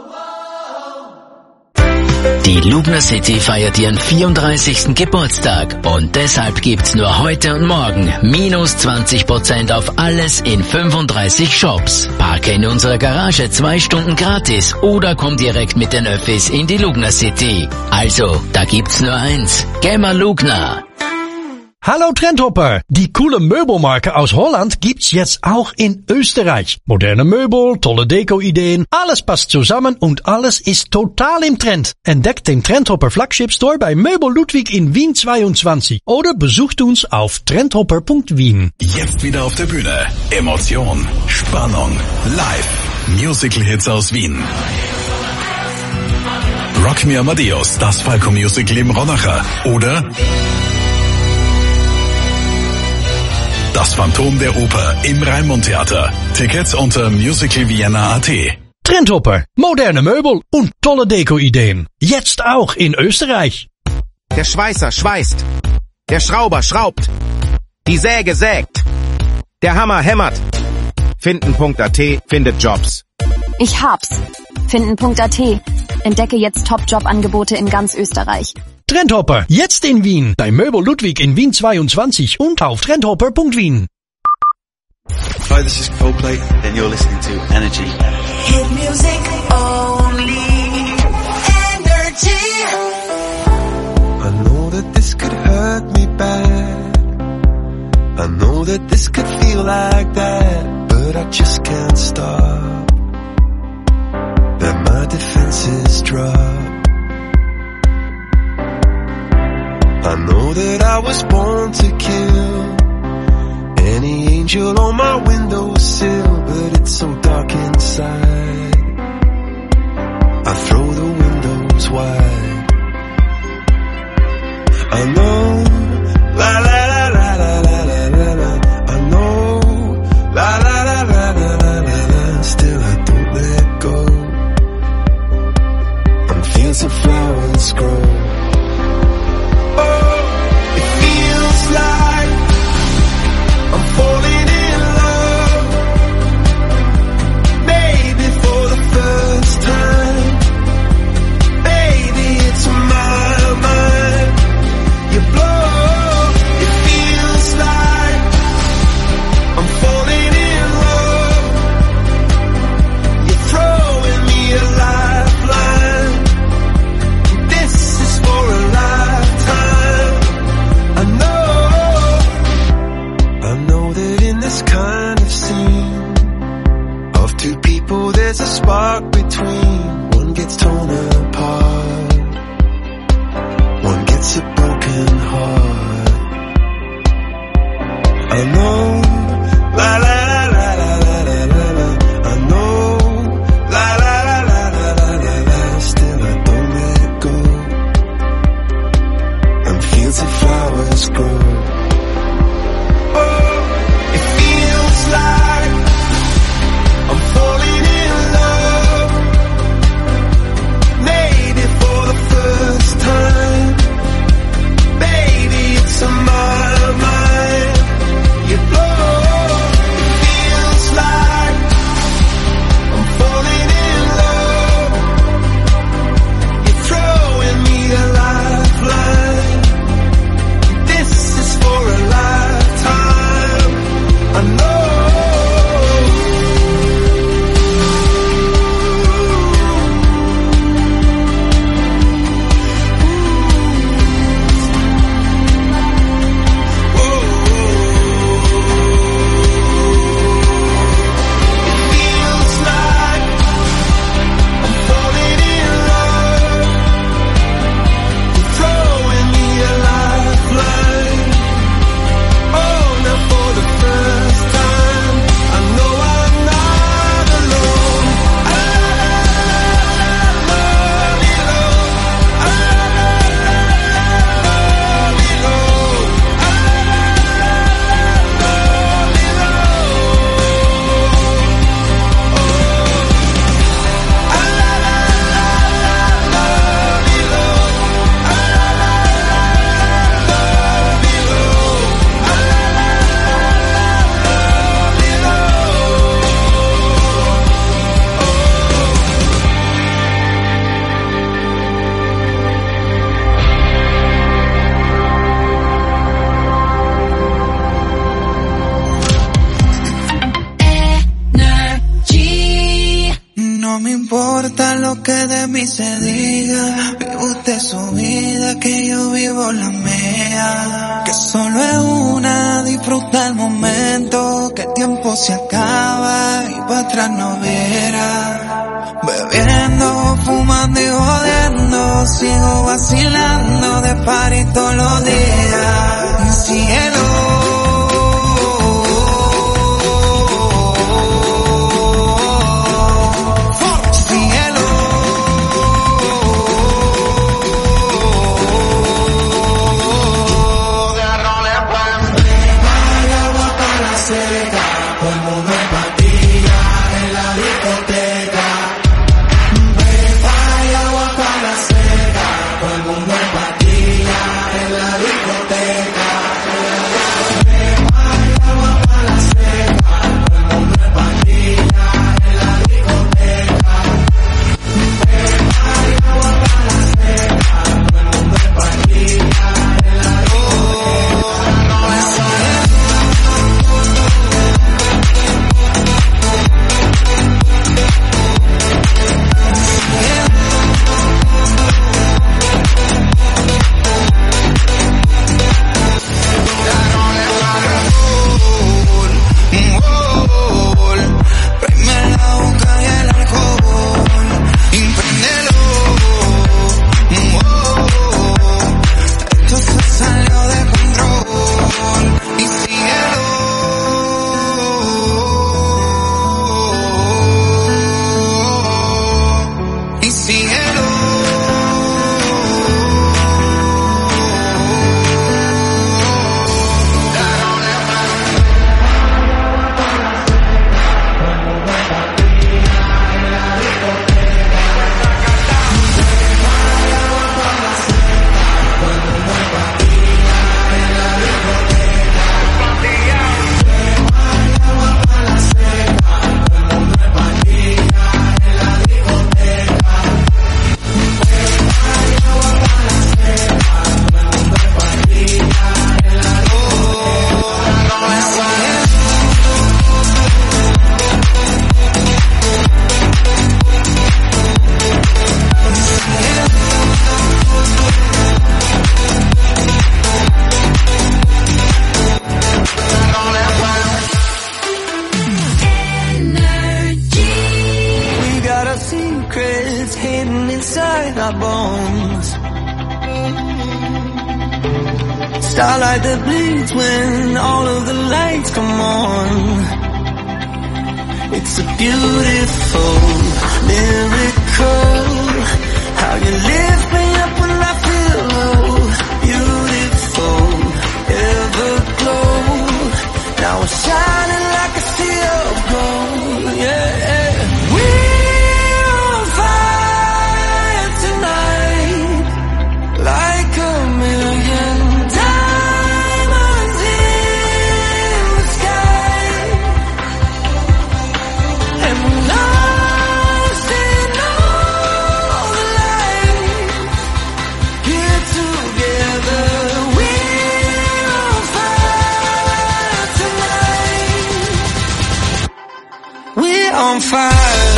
Die Lugner City feiert ihren 34. Geburtstag und deshalb gibt's nur heute und morgen minus 20% auf alles in 35 Shops. Parke in unserer Garage 2 Stunden gratis oder komm direkt mit den Öffis in die Lugner City. Also, da gibt's nur eins. Gamma Lugner. Hallo Trendhopper! Die coole Möbelmarke aus Holland gibt's jetzt auch in Österreich. Moderne Möbel, tolle Deko-Ideen, alles passt zusammen und alles ist total im Trend. Entdeckt den Trendhopper Flagship Store bei Möbel Ludwig in Wien 22 oder besucht uns auf trendhopper.wien. Jetzt wieder auf der Bühne. Emotion, Spannung, live. Musical-Hits aus Wien. Rock Me Amadeus, das Falco-Musical im Ronacher. Oder das Phantom der Oper im Raimund-Theater. Tickets unter musicalvienna.at. Trendhopper, moderne Möbel und tolle Deko-Ideen. Jetzt auch in Österreich. Der Schweißer schweißt. Der Schrauber schraubt. Die Säge sägt. Der Hammer hämmert. Finden.at findet Jobs. Ich hab's. Finden.at. Entdecke jetzt Top-Job-Angebote in ganz Österreich. Trendhopper, jetzt in Wien. Bei Möbel Ludwig in Wien 22 und auf trendhopper.wien. Hi, this is Coldplay and you're listening to Energy. Hit music only. Energy. I know that this could hurt me bad. I know that this could feel like that, but I just can't stop. Then my defenses drop. I know that I was born to kill any angel on my windowsill, but it's so dark inside. I throw the windows wide. I know, la la la la la la la la la. I know, la la la la la la la la. Still I don't let go. And fields of flowers grow. Oh, it feels like I'm falling in love. Maybe for the first time. Baby, it's my mind. You blow. It feels like I'm falling in love. You're throwing me a lifeline. This is for a lifetime. I know that in this kind of scene of two people there's a spark between. One gets torn apart, one gets a broken heart. I know, la la la la la la la la. I know, la la la la la la la la. Still I don't let go. And fields of flowers grow. Oh, it feels like I'm falling in love. Maybe for the first time. Baby, it's on my mind. You blow. It feels like I'm falling in love. You're throwing me a lifeline. This is for a lifetime. I know. Feels like I'm falling in love. You're throwing me a lifeline. Oh, now for the first time, I know I'm not alone. No me importa lo que de mí se diga. Vive usted su vida, que yo vivo la mía. Que solo es una, disfruta el momento. Que el tiempo se acaba y para atrás no verá. Bebiendo, fumando y jodiendo. Sigo vacilando de party todos los días. Cielo. Cielo. our bones. Starlight that bleeds when all of the lights come on. It's a beautiful miracle. How you lift me up when I feel low. Beautiful, everglow. Now we're shining like a sea of gold. Yeah. On fire.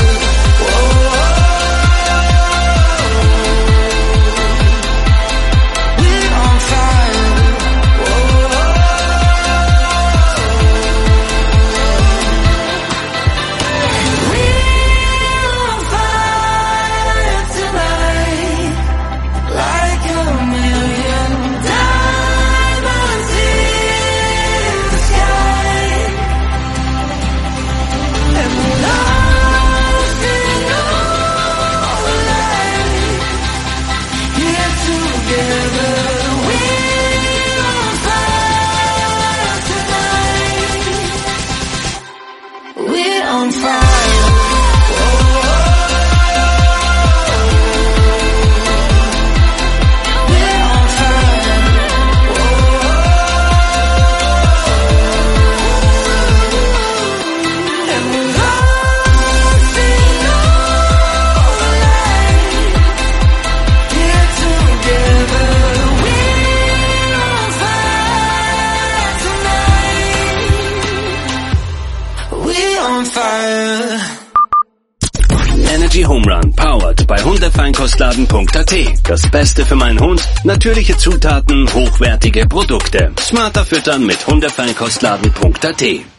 Energy Home Run, powered bei Hundefeinkostladen.at. Das Beste für meinen Hund, natürliche Zutaten, hochwertige Produkte. Smarter füttern mit Hundefeinkostladen.at.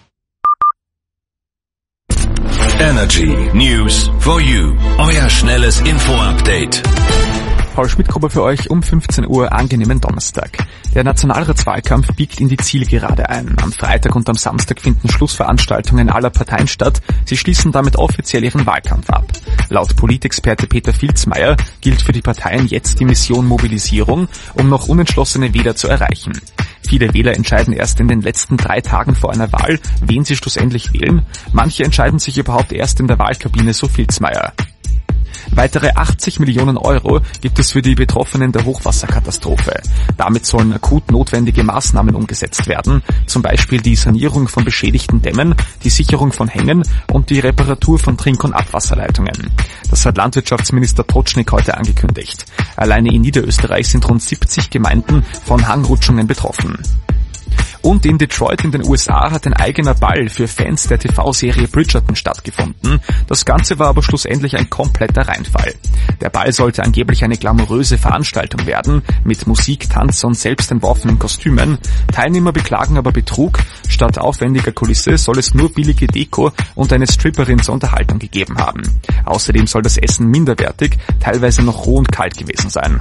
Energy News for You. Euer schnelles Info-Update. Paul Schmidtgruber für euch um 15 Uhr angenehmen Donnerstag. Der Nationalratswahlkampf biegt in die Zielgerade ein. Am Freitag und am Samstag finden Schlussveranstaltungen aller Parteien statt. Sie schließen damit offiziell ihren Wahlkampf ab. Laut Politexperte Peter Filzmeier gilt für die Parteien jetzt die Mission Mobilisierung, um noch unentschlossene Wähler zu erreichen. Viele Wähler entscheiden erst in den letzten 3 Tagen vor einer Wahl, wen sie schlussendlich wählen. Manche entscheiden sich überhaupt erst in der Wahlkabine, so Filzmeier. Weitere 80 Millionen Euro gibt es für die Betroffenen der Hochwasserkatastrophe. Damit sollen akut notwendige Maßnahmen umgesetzt werden, zum Beispiel die Sanierung von beschädigten Dämmen, die Sicherung von Hängen und die Reparatur von Trink- und Abwasserleitungen. Das hat Landwirtschaftsminister Totschnig heute angekündigt. Alleine in Niederösterreich sind rund 70 Gemeinden von Hangrutschungen betroffen. Und in Detroit in den USA hat ein eigener Ball für Fans der TV-Serie Bridgerton stattgefunden. Das Ganze war aber schlussendlich ein kompletter Reinfall. Der Ball sollte angeblich eine glamouröse Veranstaltung werden, mit Musik, Tanz und selbstentworfenen Kostümen. Teilnehmer beklagen aber Betrug. Statt aufwendiger Kulisse soll es nur billige Deko und eine Stripperin zur Unterhaltung gegeben haben. Außerdem soll das Essen minderwertig, teilweise noch roh und kalt gewesen sein.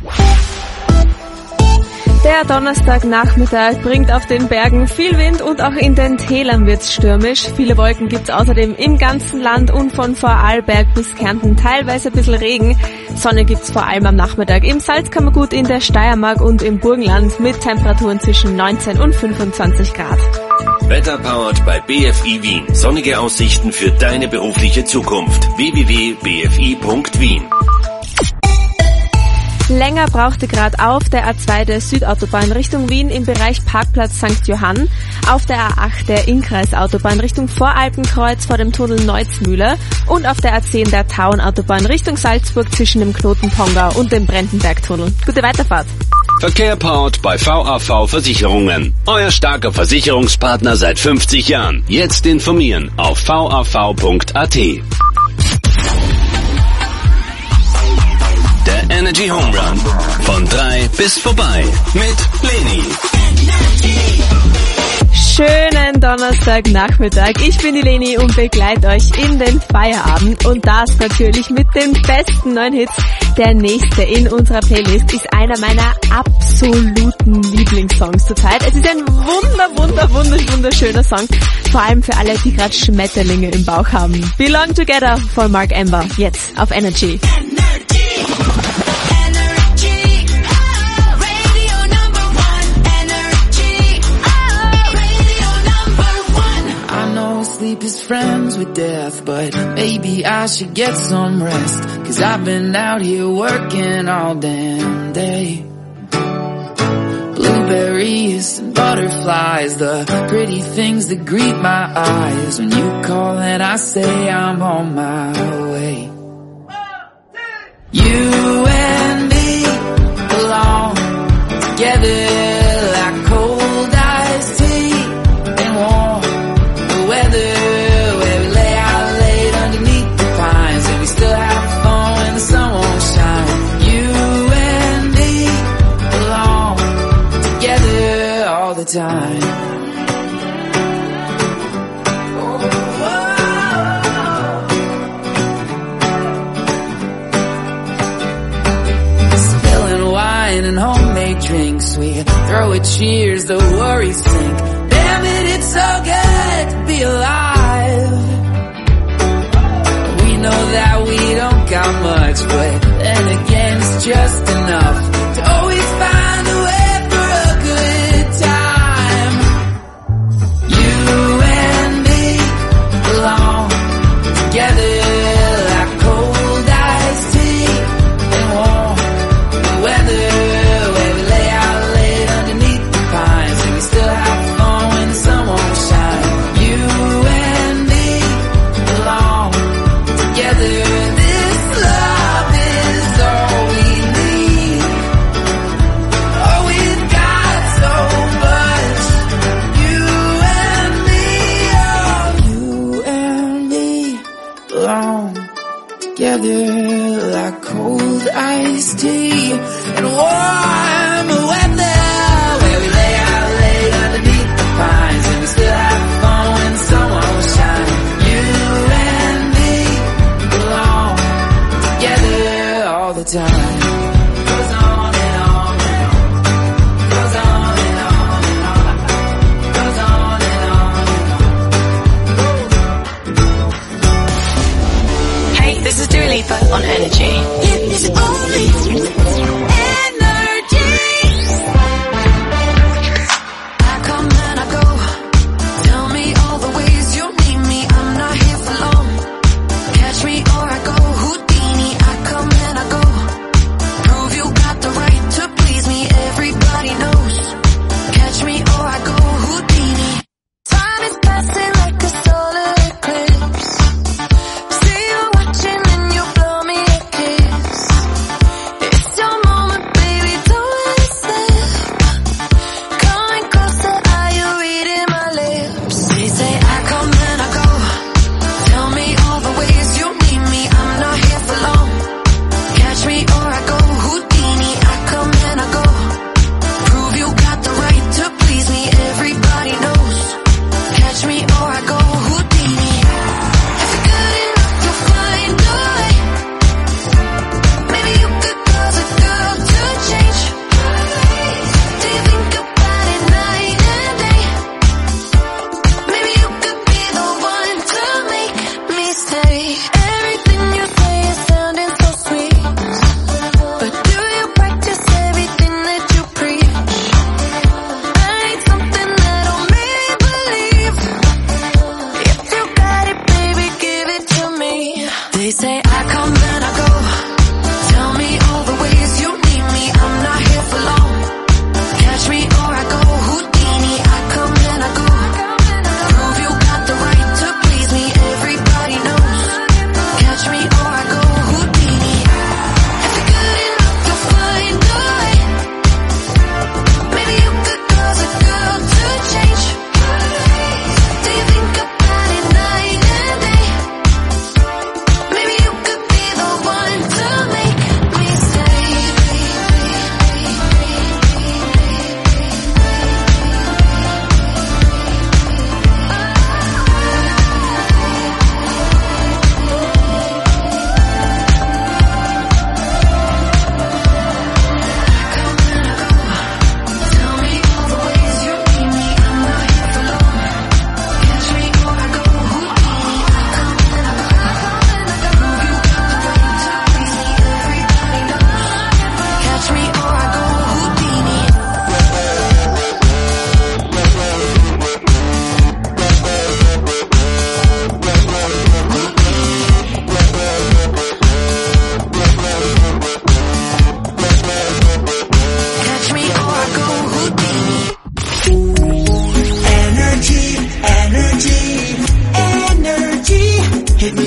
Der Donnerstagnachmittag bringt auf den Bergen viel Wind und auch in den Tälern wird's stürmisch. Viele Wolken gibt's außerdem im ganzen Land und von Vorarlberg bis Kärnten teilweise ein bisschen Regen. Sonne gibt's vor allem am Nachmittag im Salzkammergut, in der Steiermark und im Burgenland mit Temperaturen zwischen 19 und 25 Grad. Wetter powered bei BFI Wien. Sonnige Aussichten für deine berufliche Zukunft. www.bfi.wien. Länger brauchte gerade auf der A2 der Südautobahn Richtung Wien im Bereich Parkplatz St. Johann, auf der A8 der Innkreisautobahn Richtung Voralpenkreuz vor dem Tunnel Neuzmühle und auf der A10 der Tauenautobahn Richtung Salzburg zwischen dem Knoten Pongau und dem Brendenbergtunnel. Gute Weiterfahrt! Verkehr powered bei VAV Versicherungen. Euer starker Versicherungspartner seit 50 Jahren. Jetzt informieren auf vav.at. Der Energy Home Run. Von 3 bis vorbei. Mit Leni. Schönen Donnerstagnachmittag. Ich bin die Leni und begleite euch in den Feierabend. Und das natürlich mit den besten neuen Hits. Der nächste in unserer Playlist ist einer meiner absoluten Lieblingssongs zurzeit. Es ist ein wunderschöner Song. Vor allem für alle, die gerade Schmetterlinge im Bauch haben. Belong Together von Mark Amber. Jetzt auf Energy. Sleep is friends with death, but maybe I should get some rest, 'cause I've been out here working all damn day. Blueberries and butterflies, the pretty things that greet my eyes when you call and I say I'm on my way. You and me belong together like cold iced tea and warm weather, where we lay out late underneath the pines and we still have fun when the sun won't shine. You and me belong together all the time. Spilling wine and homemade drinks, we throw a cheers, the worries sink. Damn it, it's so good to be alive. We know that we don't got much, but then again it's just enough to always find a way for a good time. You and me belong together like cold iced tea and warm weather, where we lay out late underneath the pines and we still have fun when the sun won't shine. You and me belong together. This love is all we need. Oh, we've got so much. You and me, oh, you and me belong together like cold iced tea and warm weather, where we lay out late underneath the pines and we still have fun when the sun won't shine. You and me belong together all the time. Goes on and on and on. Goes on and on and on. Goes on and on and on. Hey, this is Dua Lipa on Energy. It's only Energy.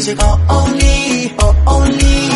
music, oh only, oh only.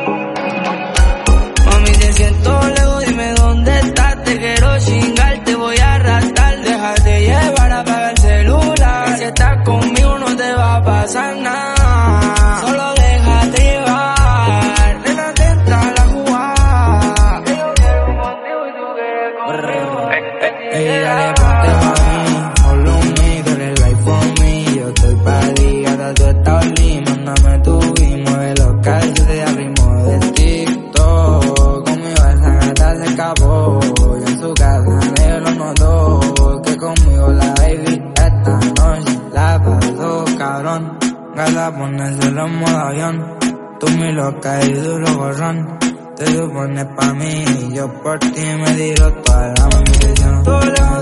Mami, te siento lejos, dime dónde estás. Te quiero chingar, te voy a arrastrar. Déjate llevar, apaga el celular. Si estás conmigo no te va a pasar nada. Solo déjate llevar. Nena, atenta a la jugada. Que yo quiero contigo y tú quieres conmigo. Ey, dale, ponte mami, follow me, tú eres life for me. Yo estoy pa' ti, hasta tú estás oli. Mándame tu beat, mueve los calzones al ritmo de TikTok. Conmigo esa gata se escapó, y en su casa negro lo notó. Que conmigo la baby esta noche la pasó, cabrón. Gata, ponérselo en modo avión. Tú mi loca y duro gorrón. Te supones pa' mí, yo por ti me tiro toda la munición. Todo lejos